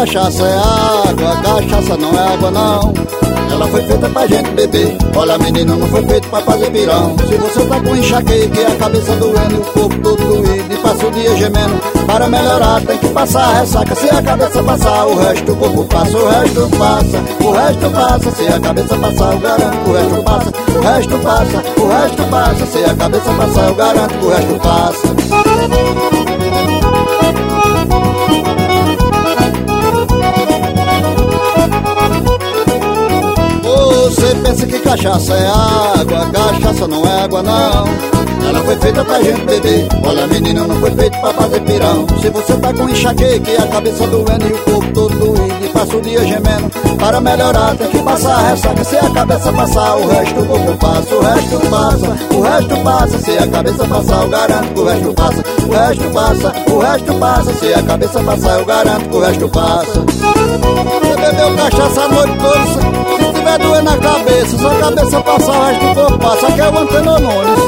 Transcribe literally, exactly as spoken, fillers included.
cachaça é água, cachaça não é água não. Ela foi feita pra gente beber. Olha, menino, não foi feito pra fazer pirão. Se você tá com enxaqueca e a cabeça doendo e o corpo todo doído e passa o dia gemendo, para melhorar tem que passar a ressaca. Se a cabeça passar, o resto o corpo passa. O resto passa, o resto passa. Se a cabeça passar, eu garanto que o resto passa. O resto passa, o resto passa. Se a cabeça passar, eu garanto que o resto passa. Você pensa que cachaça é água, cachaça não é água não. Ela foi feita pra gente beber. Olha, menino, não foi feito pra fazer pirão. Se você tá com enxaqueca e a cabeça doendo e o corpo todo doído e passa o dia gemendo, para melhorar tem que passar a ressaca. Se a cabeça passar, o resto o corpo passa. O resto passa, o resto passa. Se a cabeça passar, eu garanto que o resto passa. O resto passa, o resto passa. Se a cabeça passar, eu garanto que o resto passa. Você bebeu cachaça a noite toda, se tiver doendo na cabeça, se a cabeça passar, o resto do corpo passa. Aqui é o Antena Nunes.